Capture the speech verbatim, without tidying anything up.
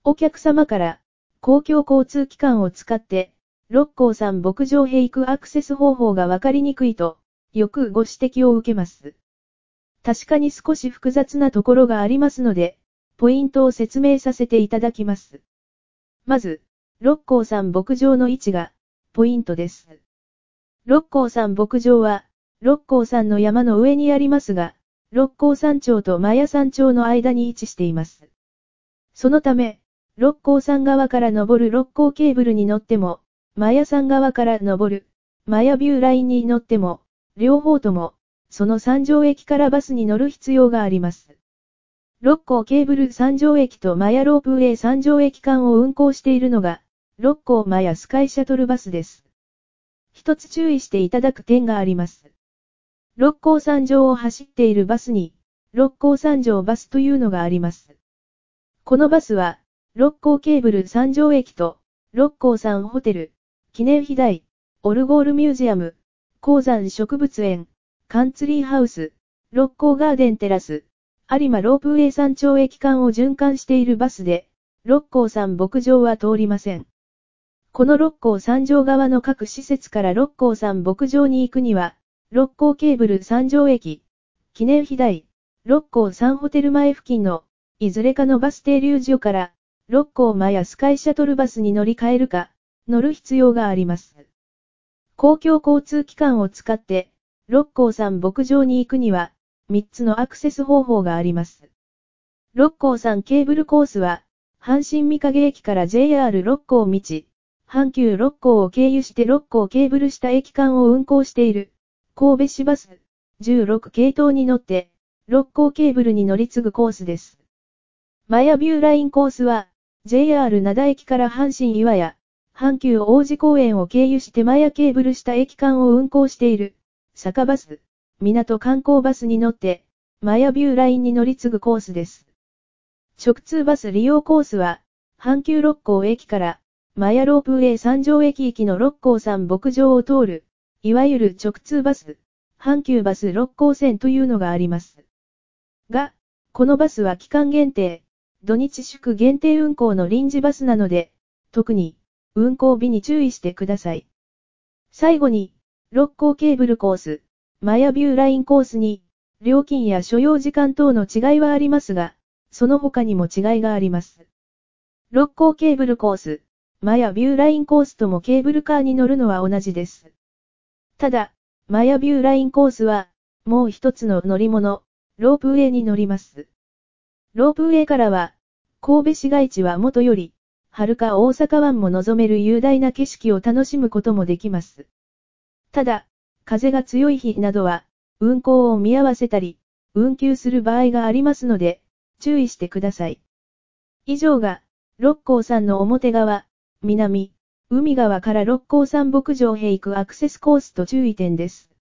お客様から、公共交通機関を使って、六甲山牧場へ行くアクセス方法がわかりにくいと、よくご指摘を受けます。確かに少し複雑なところがありますので、ポイントを説明させていただきます。まず、六甲山牧場の位置が、ポイントです。六甲山牧場は、六甲山の山の上にありますが、六甲山頂と摩耶山頂の間に位置しています。そのため、六甲山側から登る六甲ケーブルに乗っても、摩耶山側から登る、摩耶ビューラインに乗っても、両方とも、その山上駅からバスに乗る必要があります。六甲ケーブル山上駅と摩耶ロープウェイ山上駅間を運行しているのが、六甲摩耶スカイシャトルバスです。一つ注意していただく点があります。六甲山上を走っているバスに、六甲山上バスというのがあります。このバスは、六甲ケーブル山上駅と、六甲山ホテル、記念碑台、オルゴールミュージアム、鉱山植物園、カンツリーハウス、六甲ガーデンテラス、有馬ロープウェイ山頂駅間を循環しているバスで、六甲山牧場は通りません。この六甲山上側の各施設から六甲山牧場に行くには、六甲ケーブル山上駅、記念碑台、六甲山ホテル前付近の、いずれかのバス停留所から、六甲摩耶スカイシャトルバスに乗り換えるか、乗る必要があります。公共交通機関を使って、六甲山牧場に行くには、みっつのアクセス方法があります。六甲山ケーブルコースは、阪神御影駅から ジェイアール 六甲道、阪急六甲を経由して六甲ケーブル下駅間を運行している、神戸市バス、じゅうろく系統に乗って、六甲ケーブルに乗り継ぐコースです。摩耶ビューラインコースは、ジェイアール 灘駅から阪神岩屋、阪急王子公園を経由して摩耶ケーブル下駅間を運行している、坂バス、港観光バスに乗って、摩耶ビューラインに乗り継ぐコースです。直通バス利用コースは、阪急六甲駅から、摩耶ロープウェイ山上駅行きの六甲山牧場を通る、いわゆる直通バス、阪急バス六甲線というのがあります。が、このバスは期間限定、土日祝限定運行の臨時バスなので、特に、運行日に注意してください。最後に、六甲ケーブルコース、摩耶ビューラインコースに、料金や所要時間等の違いはありますが、その他にも違いがあります。六甲ケーブルコース、摩耶ビューラインコースともケーブルカーに乗るのは同じです。ただ、摩耶ビューラインコースは、もう一つの乗り物、ロープウェイに乗ります。ロープウェイからは、神戸市街地はもとより、遥か大阪湾も望める雄大な景色を楽しむこともできます。ただ、風が強い日などは、運行を見合わせたり、運休する場合がありますので、注意してください。以上が、六甲山の表側、南、海側から六甲山牧場へ行くアクセスコースと注意点です。